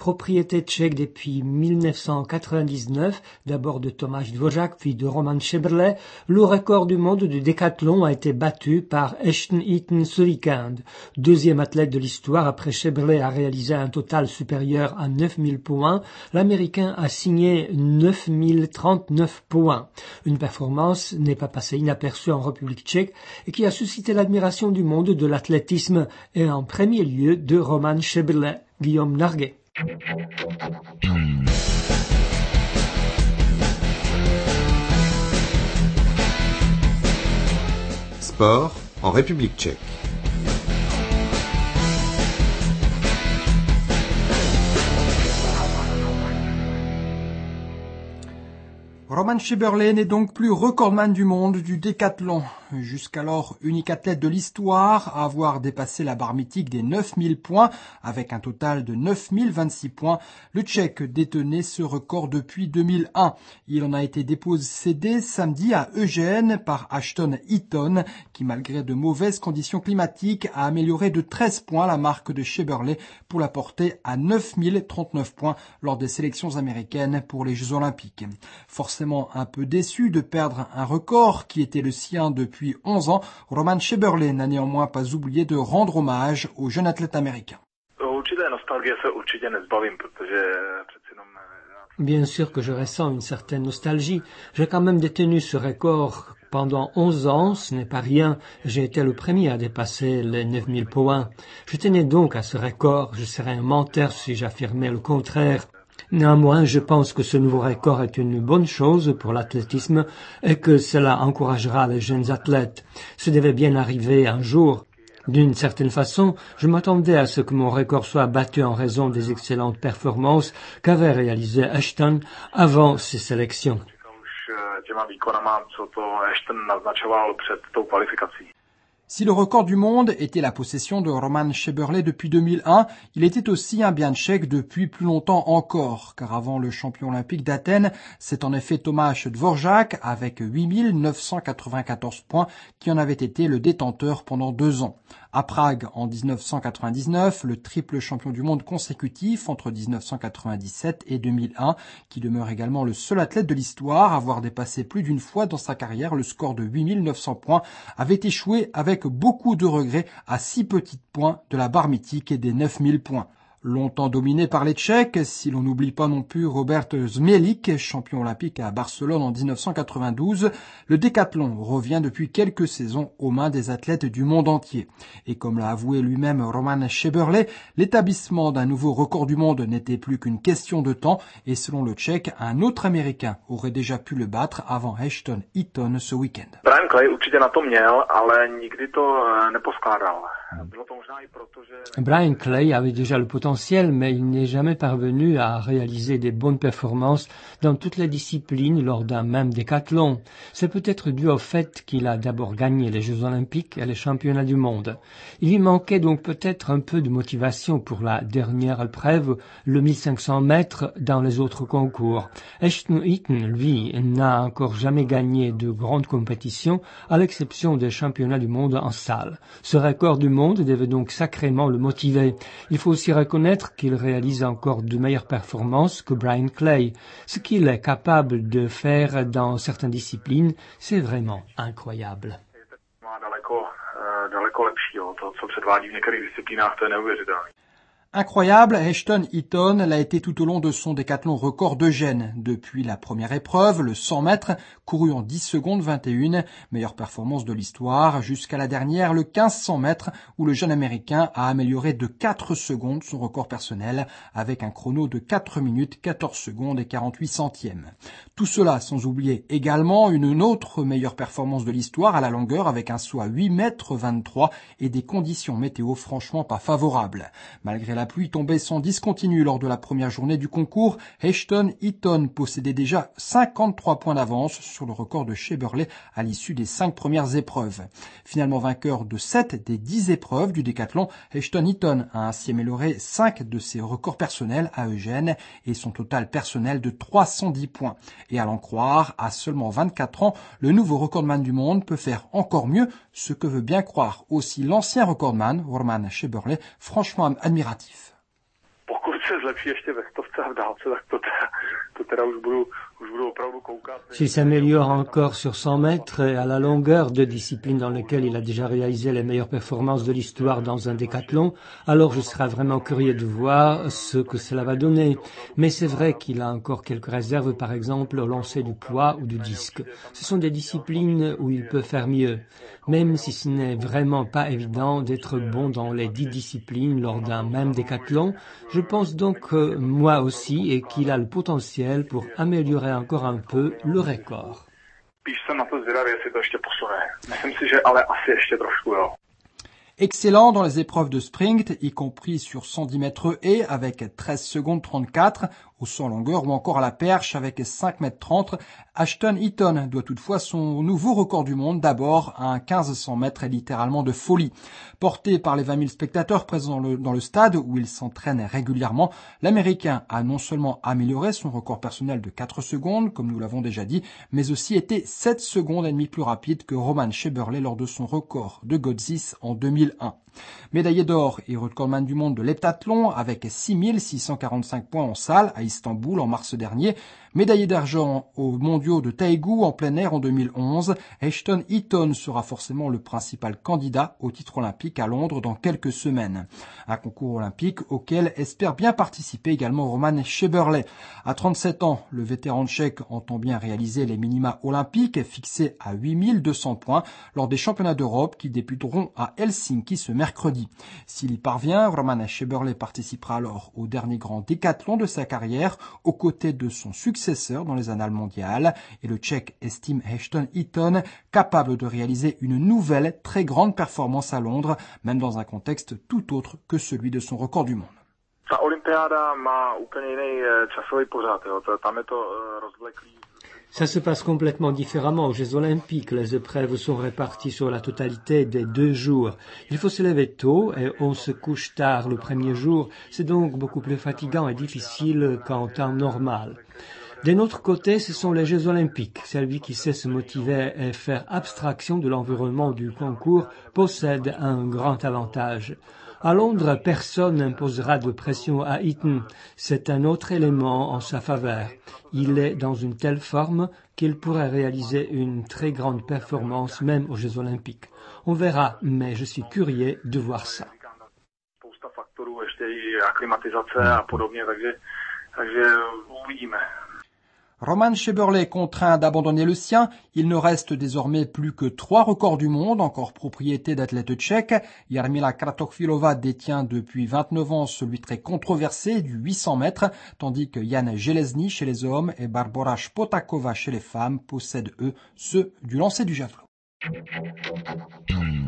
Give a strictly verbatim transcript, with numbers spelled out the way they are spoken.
propriété tchèque depuis mille neuf cent quatre-vingt-dix-neuf, d'abord de Tomáš Dvořák puis de Roman Šebrle, le record du monde du décathlon a été battu par Ashton Eaton ce week-end. Deuxième athlète de l'histoire après Šebrle a réalisé un total supérieur à neuf mille points, l'Américain a signé neuf mille trente-neuf points. Une performance n'est pas passée inaperçue en République tchèque et qui a suscité l'admiration du monde de l'athlétisme et en premier lieu de Roman Šebrle. Guillaume Narguet. Sport en République tchèque. Roman Šebrle n'est donc plus recordman du monde du décathlon. Jusqu'alors unique athlète de l'histoire à avoir dépassé la barre mythique des neuf mille points avec un total de neuf mille vingt-six points. Le Tchèque détenait ce record depuis deux mille un. Il en a été dépossédé samedi à Eugène par Ashton Eaton qui, malgré de mauvaises conditions climatiques, a amélioré de treize points la marque de Šebrle pour la porter à neuf mille trente-neuf points lors des sélections américaines pour les Jeux Olympiques. Forcément un peu déçu de perdre un record qui était le sien depuis onze ans, Roman Šebrle n'a néanmoins pas oublié de rendre hommage au jeune athlète américain. Bien sûr que je ressens une certaine nostalgie. J'ai quand même détenu ce record pendant onze ans, ce n'est pas rien. J'ai été le premier à dépasser les neuf mille points. Je tenais donc à ce record. Je serais un menteur si j'affirmais le contraire. Néanmoins, je pense que ce nouveau record est une bonne chose pour l'athlétisme et que cela encouragera les jeunes athlètes. Ce devait bien arriver un jour. D'une certaine façon, je m'attendais à ce que mon record soit battu en raison des excellentes performances qu'avait réalisées Ashton avant ses sélections. Si le record du monde était la possession de Roman Šebrle depuis deux mille un, il était aussi un bien tchèque depuis plus longtemps encore, car avant le champion olympique d'Athènes, c'est en effet Tomáš Dvořák avec huit mille neuf cent quatre-vingt-quatorze points qui en avait été le détenteur pendant deux ans. À Prague, en dix-neuf cent quatre-vingt-dix-neuf, le triple champion du monde consécutif entre dix-neuf cent quatre-vingt-dix-sept et deux mille un, qui demeure également le seul athlète de l'histoire à avoir dépassé plus d'une fois dans sa carrière le score de huit mille neuf cents points, avait échoué avec beaucoup de regrets à six petits points de la barre mythique et des neuf mille points. Longtemps dominé par les Tchèques, si l'on n'oublie pas non plus Robert Zmelik, champion olympique à Barcelone en dix-neuf cent quatre-vingt-douze, le décathlon revient depuis quelques saisons aux mains des athlètes du monde entier. Et comme l'a avoué lui-même Roman Šebrle, l'établissement d'un nouveau record du monde n'était plus qu'une question de temps et selon le Tchèque, un autre Américain aurait déjà pu le battre avant Ashton Eaton ce week-end. Brian Clay určitě na to měl, ale nikdy to neposkládal. Brian Clay avait déjà le potentiel, mais il n'est jamais parvenu à réaliser des bonnes performances dans toutes les disciplines lors d'un même décathlon. C'est peut-être dû au fait qu'il a d'abord gagné les Jeux Olympiques et les championnats du monde. Il lui manquait donc peut-être un peu de motivation pour la dernière épreuve, le mille cinq cents mètres dans les autres concours. Ashton Eaton, lui, n'a encore jamais gagné de grandes compétitions, à l'exception des championnats du monde en salle. Ce record du monde devait donc sacrément le motiver. Il faut aussi reconnaître qu'il réalise encore de meilleures performances que Brian Clay. Ce qu'il est capable de faire dans certaines disciplines, c'est vraiment incroyable. Incroyable, Ashton Eaton l'a été tout au long de son décathlon record d'Eugène. Depuis la première épreuve, le cent mètres, couru en dix secondes vingt et une, meilleure performance de l'histoire, jusqu'à la dernière, le quinze cents mètres, où le jeune Américain a amélioré de quatre secondes son record personnel, avec un chrono de quatre minutes, quatorze secondes et quarante-huit centièmes. Tout cela sans oublier également une autre meilleure performance de l'histoire à la longueur, avec un saut à huit mètres vingt-trois et des conditions météo franchement pas favorables. Malgré la La pluie tombait sans discontinu lors de la première journée du concours. Ashton Eaton possédait déjà cinquante-trois points d'avance sur le record de Šebrle à l'issue des cinq premières épreuves. Finalement vainqueur de sept des dix épreuves du décathlon, Ashton Eaton a ainsi amélioré cinq de ses records personnels à Eugène et son total personnel de trois cent dix points. Et à l'en croire, à seulement vingt-quatre ans, le nouveau recordman du monde peut faire encore mieux, ce que veut bien croire aussi l'ancien recordman, Roman Šebrle, franchement admiratif. Pokud se zlepší ještě ve stovce a v dálce, tak to teda, to teda už budu, už budu opravdu koukat. S'il s'améliore encore sur cent mètres et à la longueur de disciplines dans lesquelles il a déjà réalisé les meilleures performances de l'histoire dans un décathlon, alors je serai vraiment curieux de voir ce que cela va donner. Mais c'est vrai qu'il a encore quelques réserves, par exemple au lancer du poids ou du disque. Ce sont des disciplines où il peut faire mieux, même si ce n'est vraiment pas évident d'être bon dans les dix disciplines lors d'un même décathlon. Je pense donc euh, moi aussi et qu'il a le potentiel pour améliorer encore un peu le record. Spíš jsem na to zvědavý, jestli to ještě posune. Myslím si, že ale asi ještě trošku, jo. Excellent dans les épreuves de sprint, y compris sur cent dix mètres haies avec treize secondes trente-quatre, au saut en longueur ou encore à la perche avec cinq mètres trente. Ashton Eaton doit toutefois son nouveau record du monde d'abord à un quinze cents mètres et littéralement de folie. Porté par les vingt mille spectateurs présents dans le, dans le stade où il s'entraîne régulièrement, l'Américain a non seulement amélioré son record personnel de quatre secondes, comme nous l'avons déjà dit, mais aussi été sept secondes et demie plus rapide que Roman Sheberley lors de son record de Godzis en deux mille un. Médaillé d'or et recordman du monde de l'heptathlon avec six mille six cent quarante-cinq points en salle à Istanbul en mars dernier. Médaillé d'argent aux mondiaux de Taegu en plein air en deux mille onze, Ashton Eaton sera forcément le principal candidat au titre olympique à Londres dans quelques semaines. Un concours olympique auquel espère bien participer également Roman Sheberley. À trente-sept ans, le vétéran tchèque entend bien réaliser les minima olympiques fixés à huit mille deux cents points lors des championnats d'Europe qui débuteront à Helsinki ce mercredi. S'il y parvient, Roman Sheberley participera alors au dernier grand décathlon de sa carrière aux côtés de son successeur dans les annales mondiales et le Tchèque estime Ashton Eaton capable de réaliser une nouvelle très grande performance à Londres, même dans un contexte tout autre que celui de son record du monde. Ta olympiáda má úplně jiný časový pořad, jo. Tam je to rozvleklý. Ça se passe complètement différemment aux Jeux Olympiques. Les épreuves sont réparties sur la totalité des deux jours. Il faut se lever tôt et on se couche tard le premier jour. C'est donc beaucoup plus fatigant et difficile qu'en temps normal. D'un autre côté, ce sont les Jeux Olympiques. Celui qui sait se motiver et faire abstraction de l'environnement du concours possède un grand avantage. À Londres, personne n'imposera de pression à Eaton. C'est un autre élément en sa faveur. Il est dans une telle forme qu'il pourrait réaliser une très grande performance même aux Jeux Olympiques. On verra, mais je suis curieux de voir ça. Spousta faktorů, ještě i aklimatizace a podobně, takže, takže uvidíme. Roman Sheberley contraint d'abandonner le sien. Il ne reste désormais plus que trois records du monde, encore propriété d'athlètes tchèques. Jarmila Kratochvílová détient depuis vingt-neuf ans celui très controversé du huit cents mètres, tandis que Jan Železný chez les hommes et Barbora Špotáková chez les femmes possèdent eux ceux du lancer du javelot.